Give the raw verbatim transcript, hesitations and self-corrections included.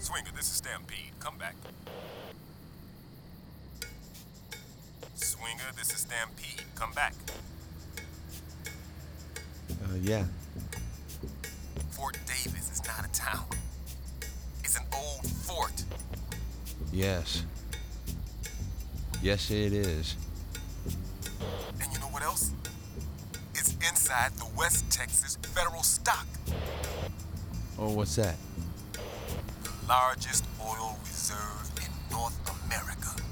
Swinger, this is Stampede. Come back. Swinger, this is Stampede. Come back. Uh, yeah. Fort Davis is not a town. It's an old fort. Yes. Yes, it is. And you know what else? It's inside the West Texas Federal Stock. Oh, what's that? The largest oil reserve in North America.